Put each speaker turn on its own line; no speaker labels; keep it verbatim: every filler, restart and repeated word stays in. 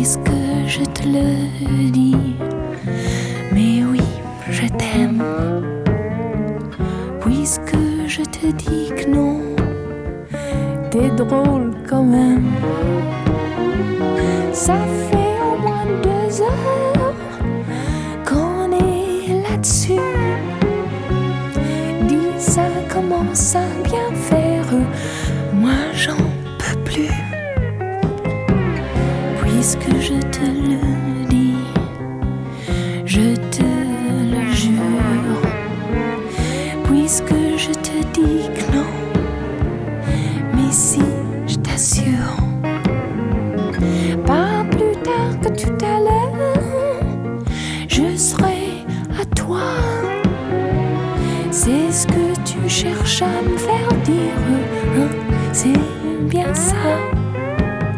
puisque je te le dis. Mais oui, je t'aime, puisque je te dis que non. T'es drôle quand même. Ça fait au moins deux heures qu'on est là-dessus. Dis, ça commence à bien faire. Moi j'en peux plus. Puisque je te le dis, je te le jure. Puisque je te dis que non, mais si, je t'assure, pas plus tard que tout à l'heure, je serai à toi. C'est ce que tu cherches à me faire